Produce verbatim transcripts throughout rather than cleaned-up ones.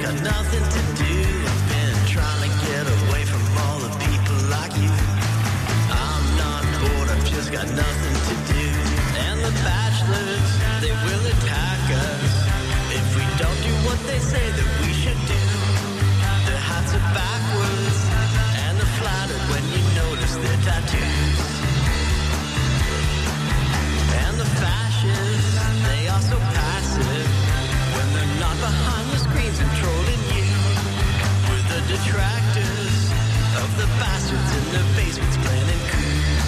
got nothing to do. I've been trying to get away from all the people like you. I'm not bored, I've just got nothing to do. And the bachelors, they will attack us if we don't do what they say that we should do. Their hats are backwards and they're flattered when you notice their tattoos. And the fascists, they are so passive when they're not behind the screens and trolling you. We're the detractors of the bastards in their basements planning coups.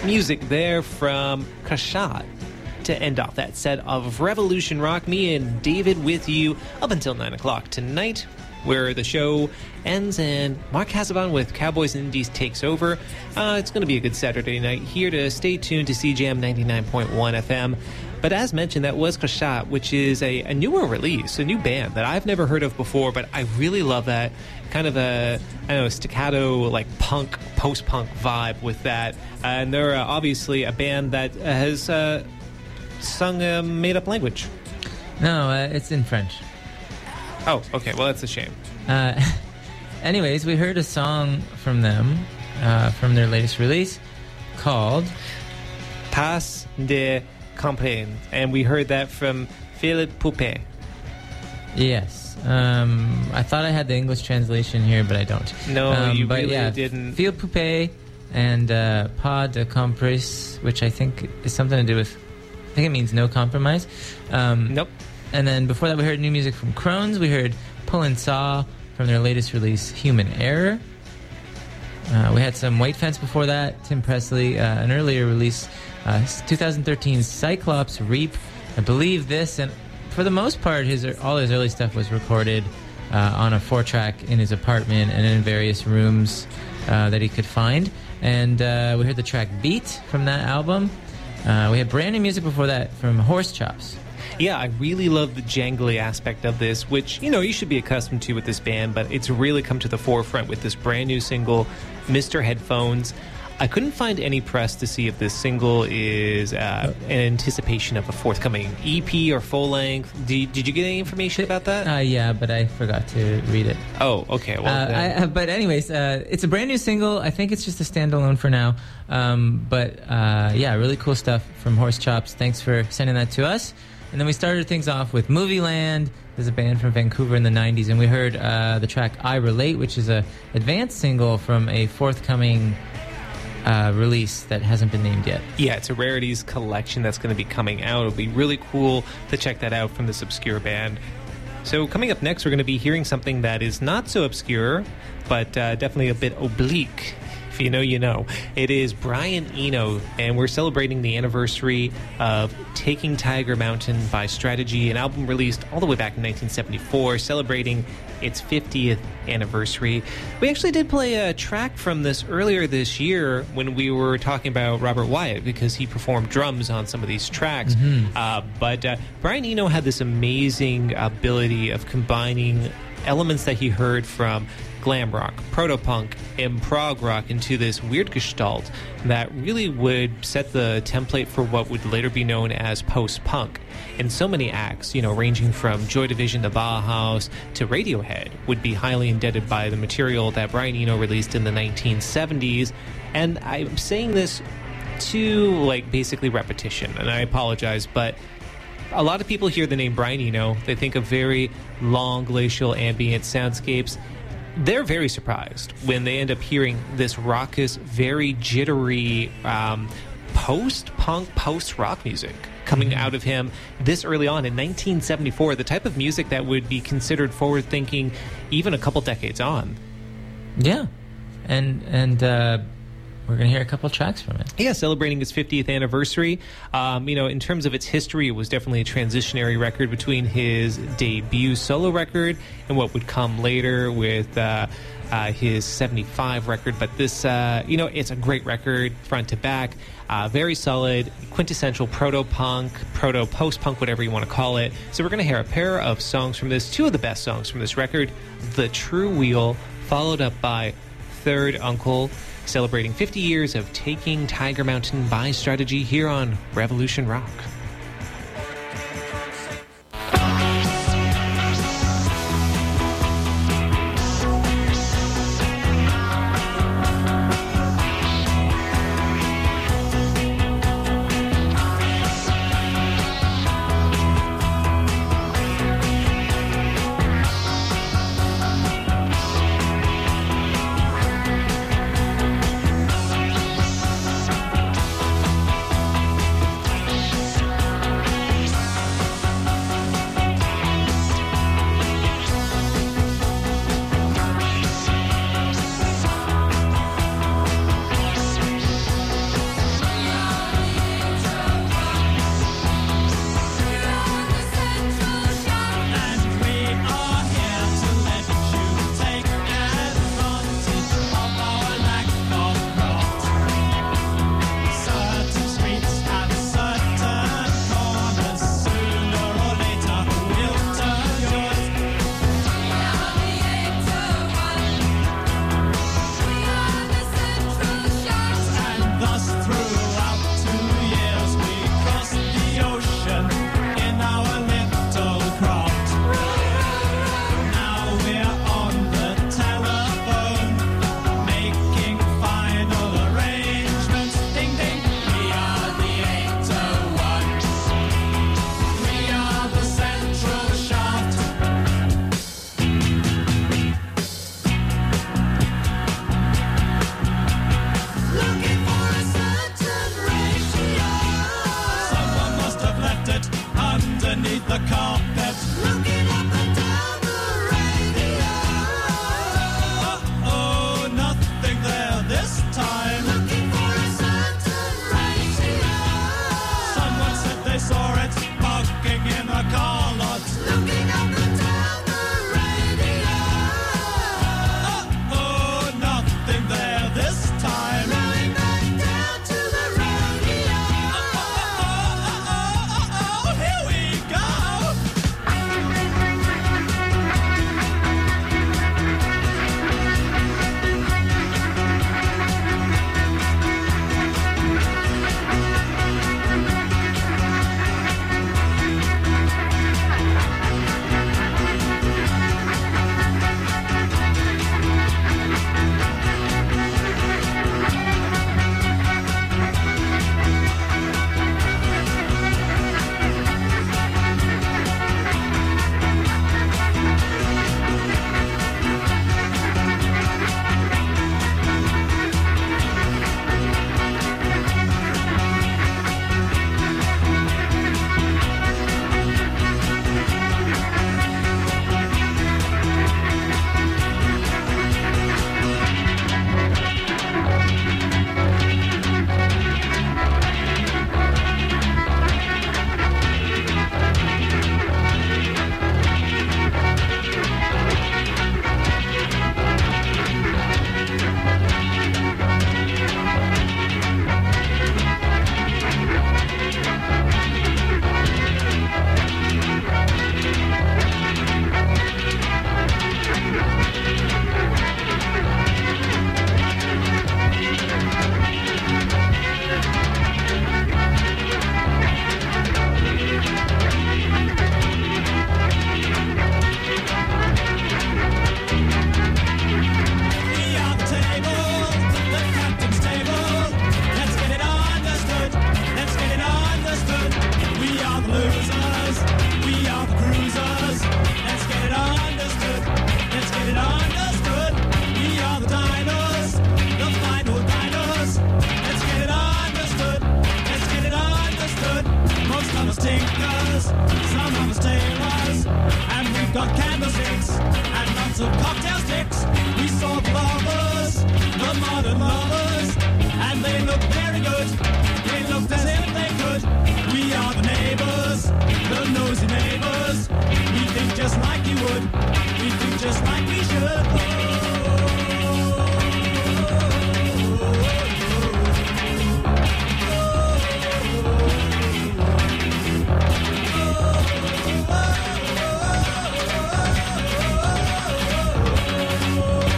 music there from Kashat to end off that set of Revolution Rock. Me and David with you up until nine o'clock tonight, where the show ends and Mark Hasselbaum with Cowboys and Indies takes over. Uh, it's going to be a good Saturday night here to stay tuned to C J M ninety-nine point one F M. But as mentioned, that was Kashat, which is a, a newer release, a new band that I've never heard of before, but I really love that kind of a, I don't know, staccato, like punk, post-punk vibe with that. Uh, and they're uh, obviously a band that uh, has uh, sung a made-up language. No, uh, it's in French. Oh, okay. Well, that's a shame. Uh, anyways, we heard a song from them, uh, from their latest release, called Pas de Comprendre. And we heard that from Philippe Poupet. Yes. Um, I thought I had the English translation here, but I don't. No, um, you but really yeah, didn't. Philippe Poupet and uh, Pas de Compromise, which I think is something to do with, I think it means no compromise. Um, Nope. And then before that, we heard new music from Crohn's. We heard Pull and Saw from their latest release, Human Error. Uh, we had some White Fence before that, Tim Presley, uh, an earlier release, uh, twenty thirteen Cyclops Reap. I believe this, and for the most part, his all his early stuff was recorded uh, on a four-track in his apartment and in various rooms uh, that he could find. And uh, we heard the track Beat from that album. Uh, we had brand new music before that from Horse Chops. Yeah, I really love the jangly aspect of this, which, you know, you should be accustomed to with this band, but it's really come to the forefront with this brand new single, Mister Headphones. I couldn't find any press to see if this single is uh, an anticipation of a forthcoming E P or full length. Did, did you get any information about that? Uh, yeah, but I forgot to read it. Oh, okay. Well, uh, I, uh, but anyways, uh, it's a brand new single. I think it's just a standalone for now. Um, but uh, yeah, really cool stuff from Horse Chops. Thanks for sending that to us. And then we started things off with Movie Land. There's a band from Vancouver in the nineties, and we heard uh, the track I Relate, which is a advanced single from a forthcoming uh, release that hasn't been named yet. Yeah, it's a rarities collection that's going to be coming out. It'll be really cool to check that out from this obscure band. So coming up next, we're going to be hearing something that is not so obscure, but uh, definitely a bit oblique. If you know, you know. It is Brian Eno, and we're celebrating the anniversary of Taking Tiger Mountain by Strategy, an album released all the way back in nineteen seventy-four, celebrating its fiftieth anniversary. We actually did play a track from this earlier this year when we were talking about Robert Wyatt, because he performed drums on some of these tracks. Mm-hmm. Uh, but uh, Brian Eno had this amazing ability of combining elements that he heard from glam rock, proto-punk, and prog rock into this weird gestalt that really would set the template for what would later be known as post-punk. And so many acts, you know, ranging from Joy Division to Bauhaus to Radiohead, would be highly indebted by the material that Brian Eno released in the nineteen seventies. And I'm saying this to, like, basically repetition, and I apologize, but a lot of people hear the name Brian Eno, they think of very long glacial ambient soundscapes. They're very surprised when they end up hearing this raucous, very jittery um, post-punk, post-rock music coming out of him this early on in nineteen seventy-four, the type of music that would be considered forward-thinking even a couple decades on. Yeah, and and uh, we're going to hear a couple tracks from it. Yeah, celebrating its fiftieth anniversary. Um, you know, in terms of its history, it was definitely a transitionary record between his debut solo record and what would come later with uh, uh, his seventy-five record. But this, uh, you know, it's a great record, front to back. Uh, very solid, quintessential proto-punk, proto-post-punk, whatever you want to call it. So we're going to hear a pair of songs from this, two of the best songs from this record, The True Wheel, followed up by Third Uncle, celebrating fifty years of Taking Tiger Mountain by Strategy here on Revolution Rock. Thank underneath the carpet. Looking up and down the radio. Oh, nothing there this time. Looking for a certain ratio. Someone said they saw it parking in a car lot. Looking up and down the radio. Oh, nothing there this time. Going back down to the radio. Oh, here we go. We are the table, the captain's table. Let's get it understood. Let's get it understood. We are the losers. We are the cruisers. Let's get it understood. Let's get it understood. We are the diners, the final diners. Let's get it understood. Let's get it understood. Most of us tinkers, some of us tailors, and we've got candlesticks and lots of cocktail sticks. We saw the lovers, the modern lovers, and they look very good. They looked as if they could. We are the neighbors, the nosy neighbors. We think just like you would. We think just like we should. Oh,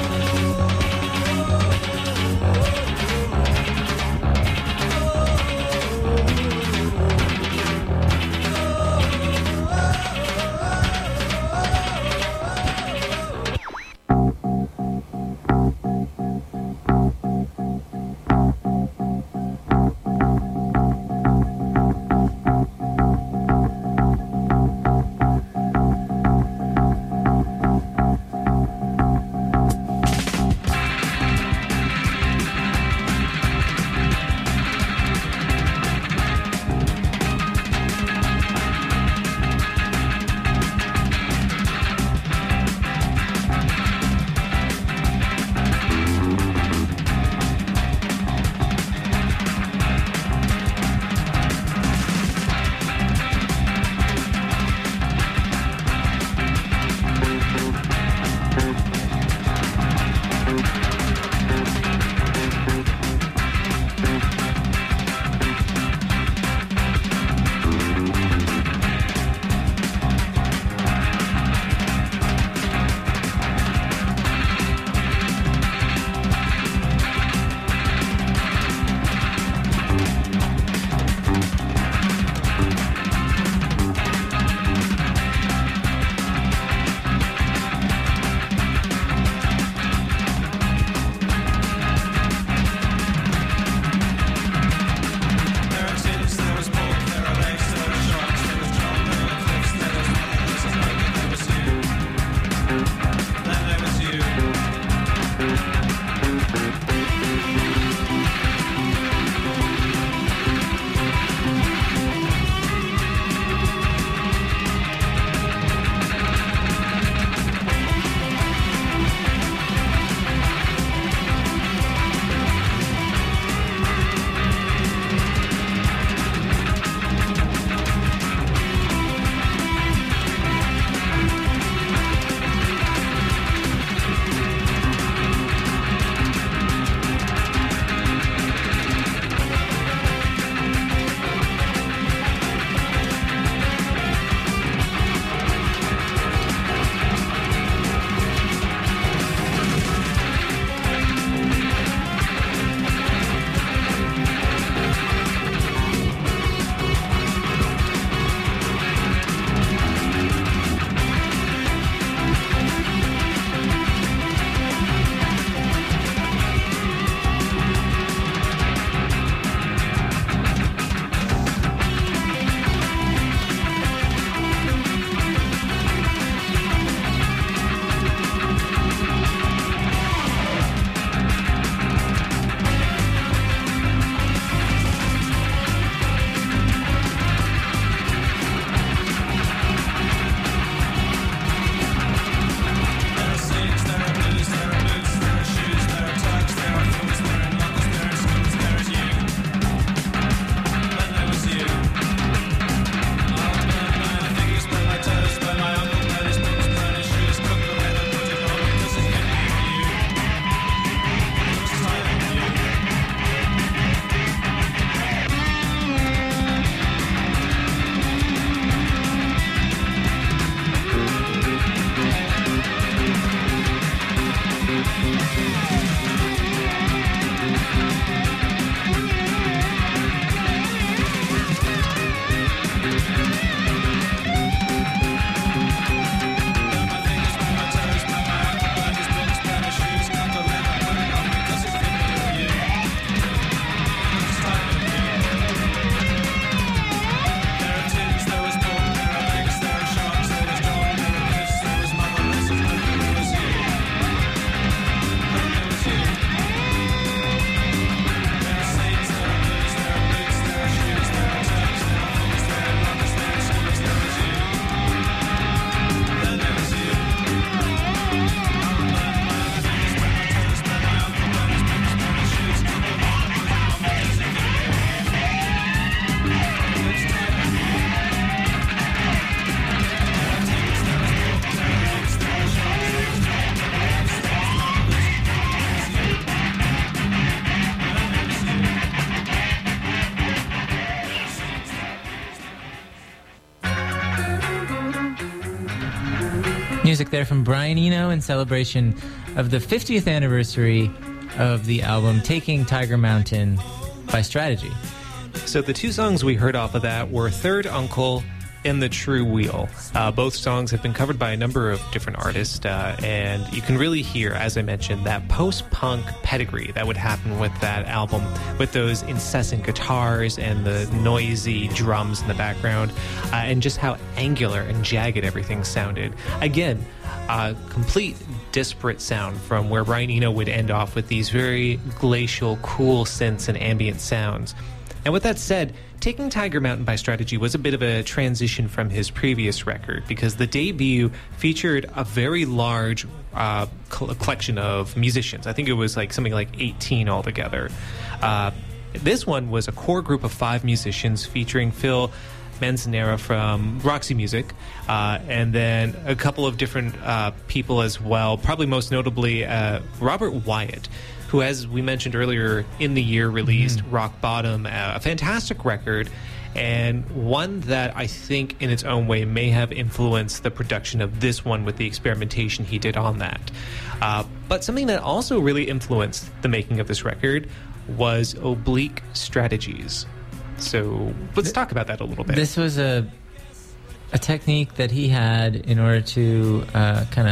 music there from Brian Eno in celebration of the fiftieth anniversary of the album Taking Tiger Mountain by Strategy. So the two songs we heard off of that were Third Uncle and The True Wheel. Uh, both songs have been covered by a number of different artists, uh, and you can really hear, as I mentioned, that post-punk pedigree that would happen with that album, with those incessant guitars and the noisy drums in the background, uh, and just how angular and jagged everything sounded. Again, a complete disparate sound from where Brian Eno would end off with these very glacial, cool synths and ambient sounds. And with that said, Taking Tiger Mountain by Strategy was a bit of a transition from his previous record because the debut featured a very large uh, collection of musicians. I think it was like something like eighteen altogether. Uh, this one was a core group of five musicians featuring Phil Manzanera from Roxy Music, uh, and then a couple of different uh, people as well, probably most notably uh, Robert Wyatt, who, as we mentioned earlier, in the year released mm. Rock Bottom, a fantastic record, and one that I think in its own way may have influenced the production of this one with the experimentation he did on that. Uh, but something that also really influenced the making of this record was Oblique Strategies. So let's talk about that a little bit. This was a a technique that he had in order to uh, kind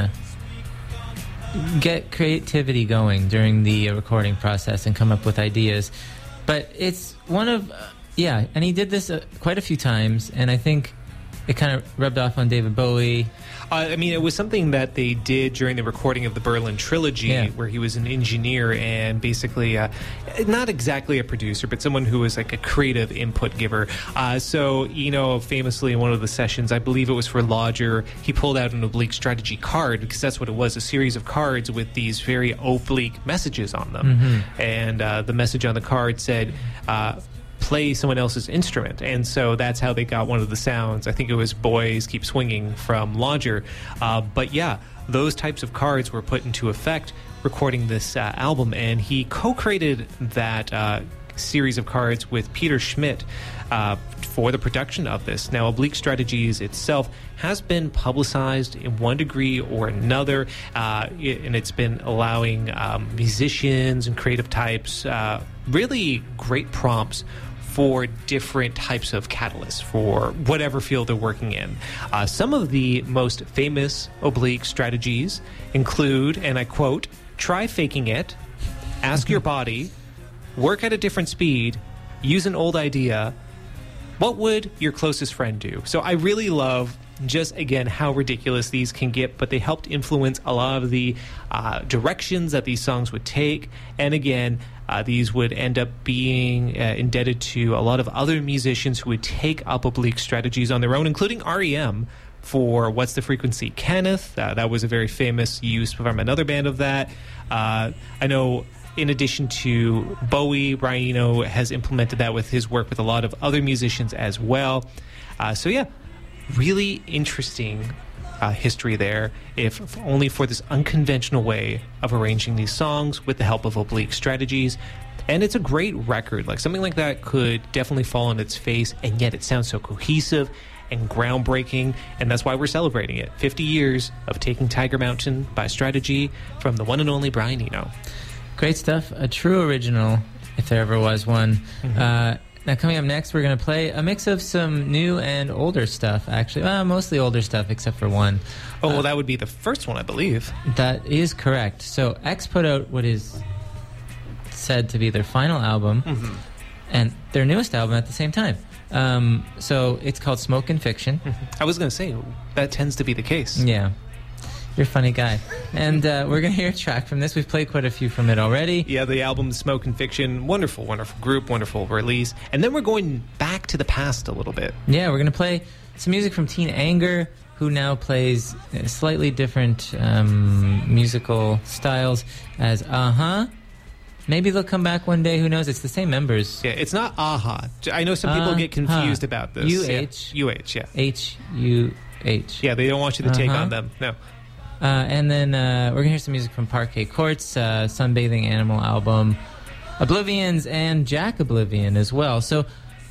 of get creativity going during the recording process and come up with ideas. But it's one of, uh, yeah, and he did this uh, quite a few times, and I think it kind of rubbed off on David Bowie. Uh, I mean, it was something that they did during the recording of the Berlin Trilogy, yeah. where he was an engineer and basically uh, not exactly a producer, but someone who was like a creative input giver. Uh, so, you know, famously in one of the sessions, I believe it was for Lodger, he pulled out an Oblique Strategy card, because that's what it was, a series of cards with these very oblique messages on them. Mm-hmm. And uh, the message on the card said, uh, play someone else's instrument, and so that's how they got one of the sounds. I think it was Boys Keep Swinging from Lodger. Uh, but yeah, those types of cards were put into effect recording this uh, album, and he co-created that uh, series of cards with Peter Schmidt uh, for the production of this. Now, Oblique Strategies itself has been publicized in one degree or another, uh, and it's been allowing um, musicians and creative types uh, really great prompts for different types of catalysts for whatever field they're working in. Uh, some of the most famous Oblique Strategies include, and I quote, try faking it, ask your body, work at a different speed, use an old idea, what would your closest friend do? So I really love just, again, how ridiculous these can get, but they helped influence a lot of the uh, directions that these songs would take. And again, uh, these would end up being uh, indebted to a lot of other musicians who would take up Oblique Strategies on their own, including R E M for What's the Frequency, Kenneth. Uh, that was a very famous use from another band of that. Uh, I know in addition to Bowie, Brian Eno has implemented that with his work with a lot of other musicians as well. Uh, so yeah, really interesting uh, history there, if only for this unconventional way of arranging these songs with the help of Oblique Strategies. And it's a great record. Like, something like that could definitely fall on its face, and yet it sounds so cohesive and groundbreaking, and that's why we're celebrating it. fifty years of Taking Tiger Mountain by Strategy from the one and only Brian Eno. Great stuff. A true original, if there ever was one. Mm-hmm. Uh, now, coming up next, we're going to play a mix of some new and older stuff, actually. Well, mostly older stuff, except for one. Oh, well, uh, that would be the first one, I believe. That is correct. So, X put out what is said to be their final album, mm-hmm. and their newest album at the same time. Um, so, it's called Smoke and Fiction. Mm-hmm. I was going to say, that tends to be the case. Yeah. You're a funny guy. And uh, we're going to hear a track from this. We've played quite a few from it already. Yeah, the album Smoke and Fiction, wonderful, wonderful group, wonderful release. And then we're going back to the past a little bit. Yeah, we're going to play some music from Teen Anger, who now plays slightly different um, musical styles as Uh-Huh. Maybe they'll come back one day. Who knows? It's the same members. Yeah, it's not Aha. I know some people uh, get confused huh. about this. U H. Yeah. U H, yeah. H U H. Yeah, they don't want you to uh-huh. take on them. No. Uh, and then uh, we're going to hear some music from Parquet Courts, uh, Sunbathing Animal album, Oblivions, and Jack Oblivion as well. So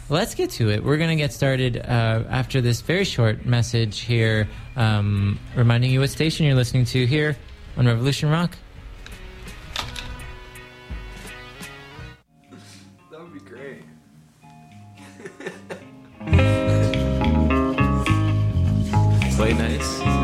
let's get to it. We're going to get started uh, after this very short message here, um, reminding you what station you're listening to here on Revolution Rock. That would be great. Quite nice.